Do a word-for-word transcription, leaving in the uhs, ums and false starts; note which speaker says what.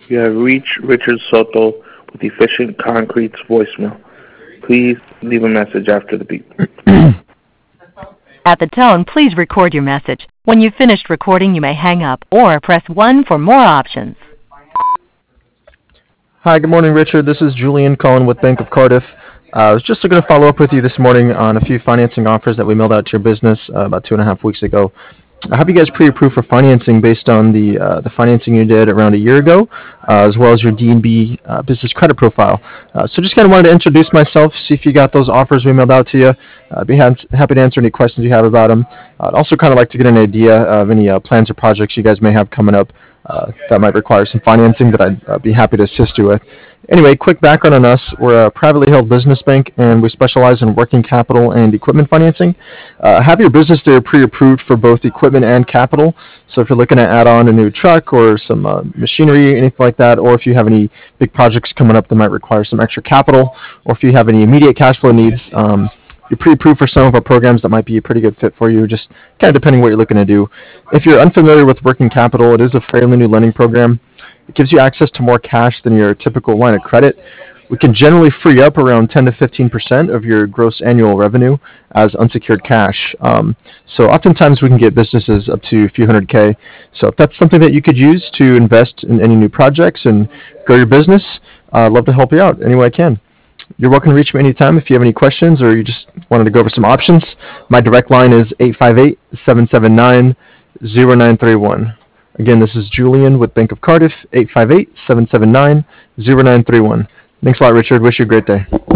Speaker 1: You have reached Richard Soto with Efficient Concrete's voicemail. Please leave a message after the beep.
Speaker 2: At the tone, please record your message. When you've finished recording, you may hang up or press one for more options.
Speaker 3: Hi, good morning, Richard. This is Julian calling with Bank of Cardiff. Uh, I was just going to follow up with you this morning on a few financing offers that we mailed out to your business uh, about two and a half weeks ago. I have you guys pre-approved for financing based on the uh, the financing you did around a year ago, uh, as well as your D and B uh, business credit profile. Uh, so just kind of wanted to introduce myself, see if you got those offers we mailed out to you. Uh, I'd be ha- happy to answer any questions you have about them. Uh, I'd also kind of like to get an idea of any uh, plans or projects you guys may have coming up uh, that might require some financing that I'd uh, be happy to assist you with. Anyway, quick background on us. We're a privately held business bank, and we specialize in working capital and equipment financing. Uh, have your business there pre-approved for both equipment and capital. So if you're looking to add on a new truck or some uh, machinery, anything like that, or if you have any big projects coming up that might require some extra capital, or if you have any immediate cash flow needs, um, you're pre-approved for some of our programs that might be a pretty good fit for you, just kind of depending what you're looking to do. If you're unfamiliar with working capital, it is a fairly new lending program. It gives you access to more cash than your typical line of credit. We can generally free up around ten to fifteen percent of your gross annual revenue as unsecured cash. Um, so oftentimes we can get businesses up to a few hundred K. So if that's something that you could use to invest in any new projects and grow your business, uh, I'd love to help you out any way I can. You're welcome to reach me anytime if you have any questions or you just wanted to go over some options. My direct line is eight five eight, seven seven nine, zero nine three one. Again, this is Julian with Bank of Cardiff, eight five eight, seven seven nine, zero nine three one. Thanks a lot, Richard. Wish you a great day.